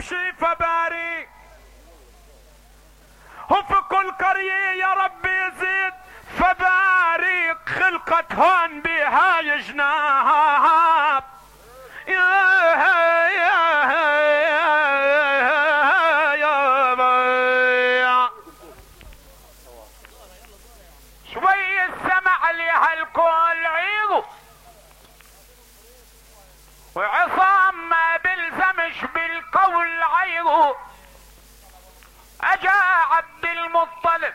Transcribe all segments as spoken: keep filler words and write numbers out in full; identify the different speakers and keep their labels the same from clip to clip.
Speaker 1: امشي فباري، وفي كل قرية يا رب يزيد فبارك، خلقت هون بها يجناب يا يا يا شوي السمع لهالكل عيرو، وعصام ما بلزمش بالقول عيرو. اجا عبد المطلب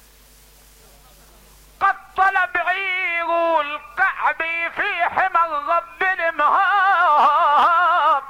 Speaker 1: قد طلب عيرو الكعبي في حمى الرب المهاب.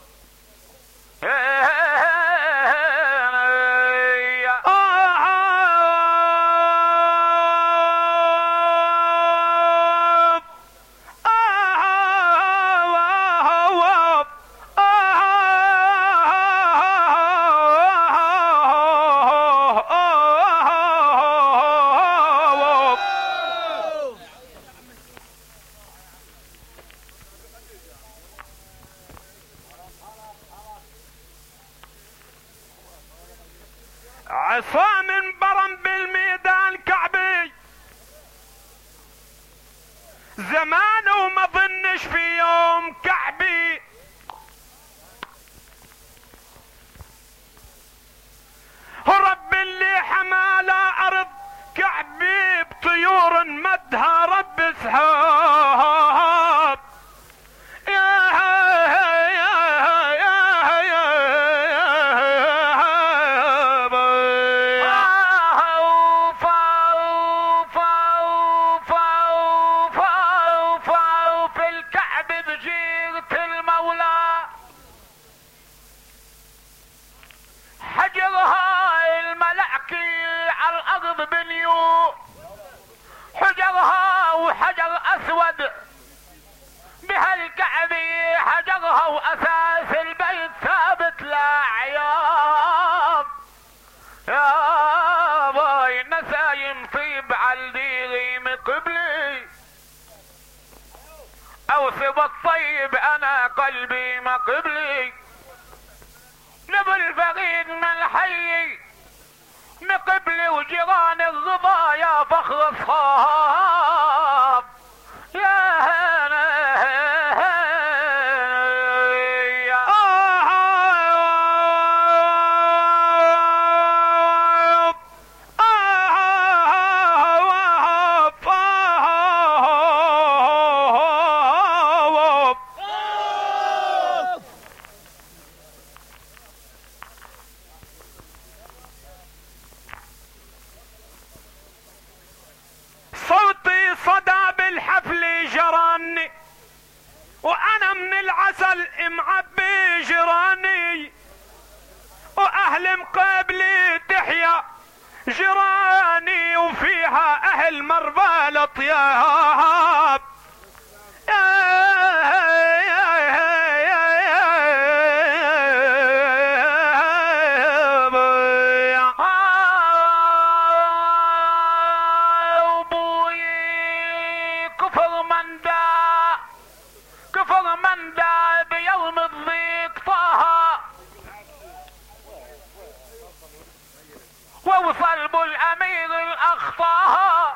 Speaker 1: عصام انبرم بالميدان كعبي زمان وما ظنش في يوم كعبي، رب اللي حمالة ارض كعبي بطيور مدها رب سحاب. حجرها وحجر اسود بهالكعبي، حجرها واساس البيت ثابت لا عياب. يا باي نسايم طيب عالديغي من قبلي، اوصب الطيب انا قلبي ما قبلي، نبل فقيد من الحي من قبلي، وجيران الرضا يا فخر اصحاب. يا هنا صوتي صدى بالحفل جراني، وانا من العسل معبي جراني، واهل مقابلي تحيا جراني، وفيها اهل مربى الاطياب. وصلب الامير الاخطاها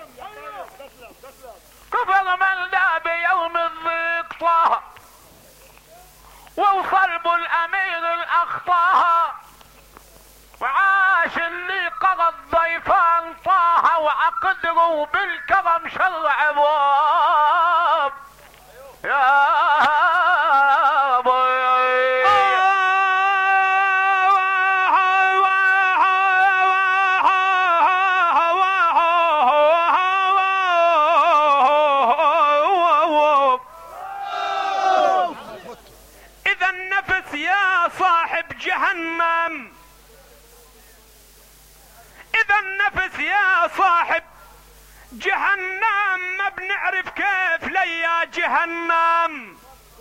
Speaker 1: كفر من دا بيوم الضيق طاها، وصلب الامير الاخطاها، وعاش اللي قضى الضيفان طاها، وعقدروا بالكرم شرع ابواب. يا جهنم، اذا النفس يا صاحب جهنم، ما بنعرف كيف ليا جهنم.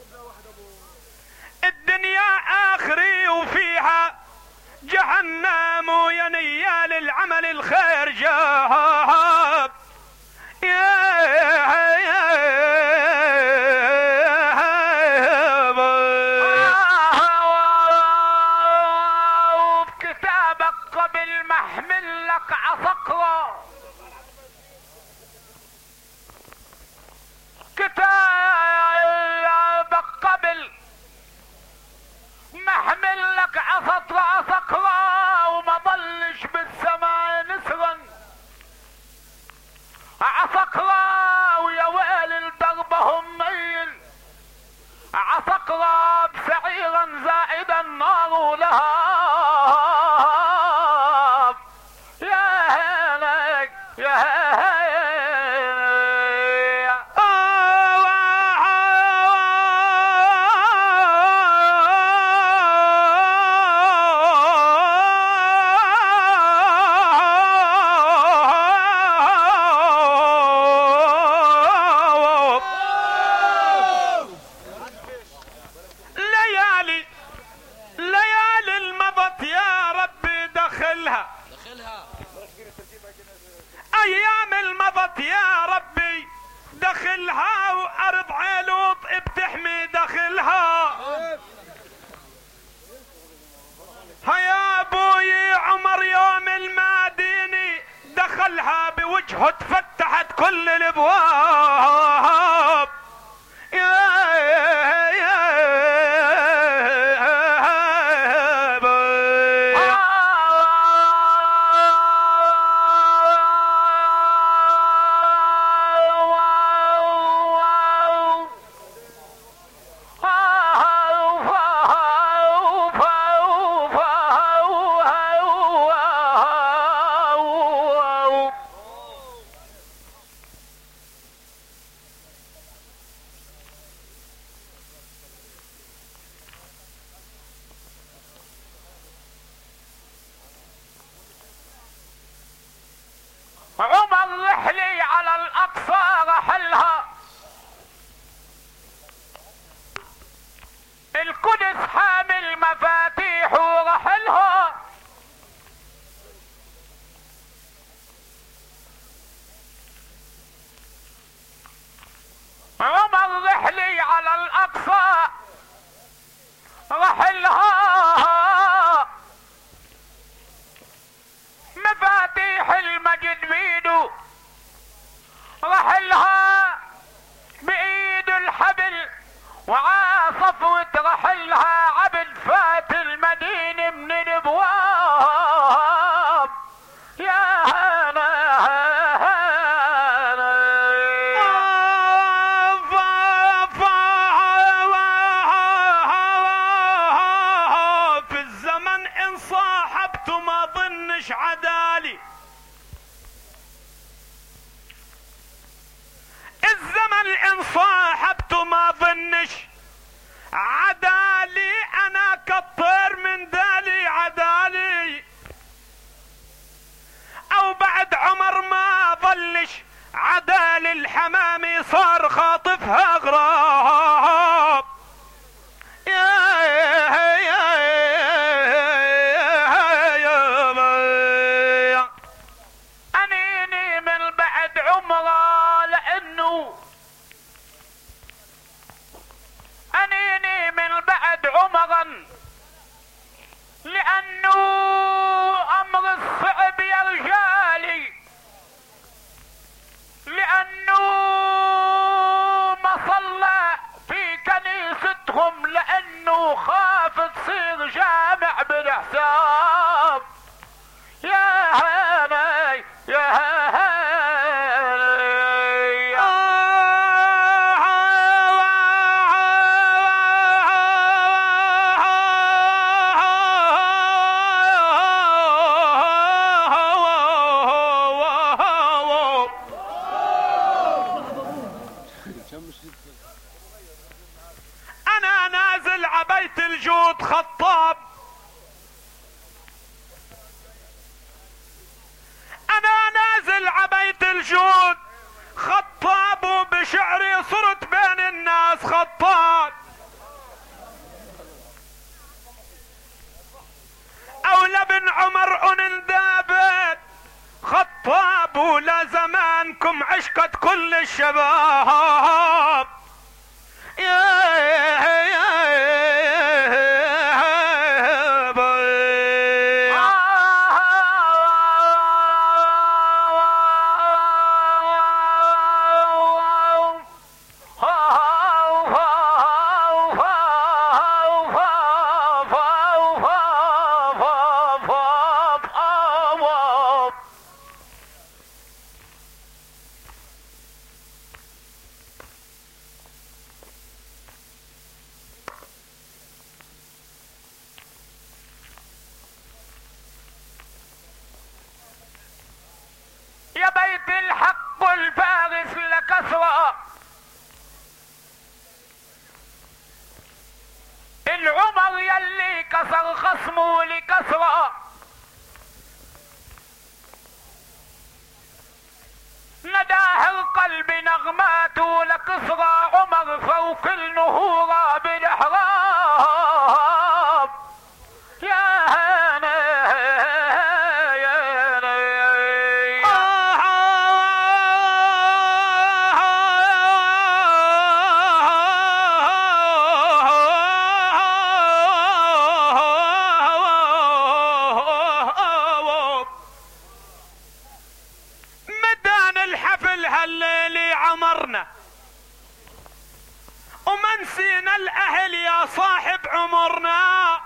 Speaker 1: الدنيا اخري وفيها جهنم، ويا نيال العمل الخير جاب. يا عصق غاب سعيرا زائدا نار لهاب. يا هلك يا هلك ايام المضت يا ربي دخلها، وارض علوط بتحمي دخلها. هيا ابوي عمر يوم الماديني دخلها بوجهه تفتحت كل الابواب. يا عمر رحلي على الاقصى رحلها، القدس حامل مفاتيح ورحلها. عمر رحلي على الاقصى رحلها، مفاتيح المجد بيده رحلها، بايد الحبل وعاصفوة رحلها، عبد فات المدينة من الابواب. يا هنا في الزمن ان صاحبت ما ظنش عدالي، الزمن ان صاحبت ما ظنش عدالي، انا كالطير من دالي عدالي، او بعد عمر ما ظلش عدالي، الحمامي صار خاطفها غراب. يا انيني من بعد عمره، لانه انيني من بعد عمرا، لانه امر الصعب يا رجالي، لانه ما صلى في كنيستهم، لانه خاف تصير جامع بالحساب. يا هاني يا هاني انا نازل عبيت الجود خطاب، انا نازل عبيت الجود خطاب، وبشعري صرت بين الناس خطاب. اولى بن عمر انندابت خطاب، ولا زمانكم عشقت كل الشباب. يا كسر خصمه لكسره، نداه القلب نغماته لكسرى عمر فوق النهور بالاحرام. يا هنا يا
Speaker 2: هالليلي عمرنا وما نسينا الاهل يا صاحب عمرنا،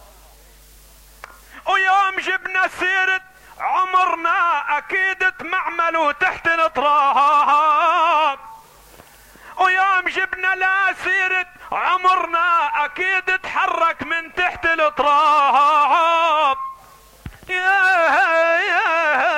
Speaker 2: ويوم جبنا سيرة عمرنا اكيد تمعملوا تحت التراب، ويوم جبنا لا سيرة عمرنا اكيد تحرك من تحت التراب. يا يا